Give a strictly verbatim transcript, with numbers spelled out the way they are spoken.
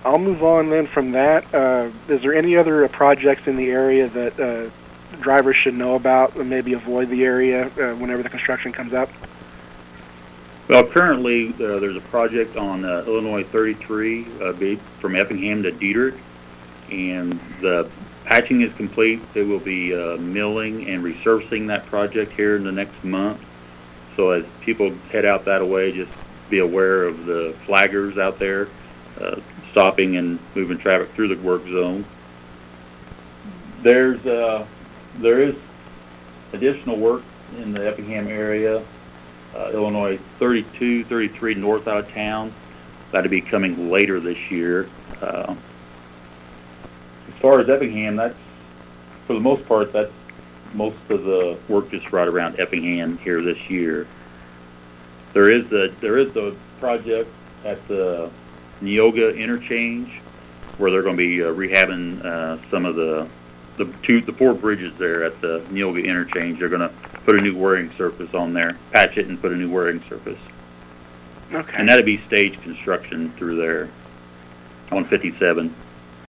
I'll move on then from that. Uh, is there any other uh, projects in the area that uh, drivers should know about and maybe avoid the area uh, whenever the construction comes up? Well, currently uh, there's a project on uh, Illinois thirty-three uh, from Effingham to Dietrich, and the patching is complete. They will be uh, milling and resurfacing that project here in the next month. So as people head out that way, just be aware of the flaggers out there uh, stopping and moving traffic through the work zone. There's uh, there is additional work in the Effingham area. Uh, Illinois thirty-two, thirty-three north out of town. That'll be coming later this year. Uh, as far as Effingham, that's, for the most part, that's most of the work just right around Effingham here this year. There is the there is the project at the Neoga interchange where they're going to be uh, rehabbing uh, some of the the two the four bridges there at the Neoga interchange. They're going to put a new wearing surface on there, patch it, and put a new wearing surface. Okay. And that'd be stage construction through there on fifty-seven.